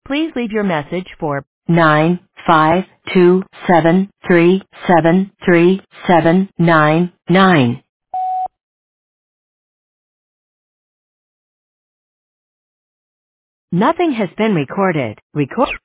Please leave your message for 95273733799. Nothing has been recorded.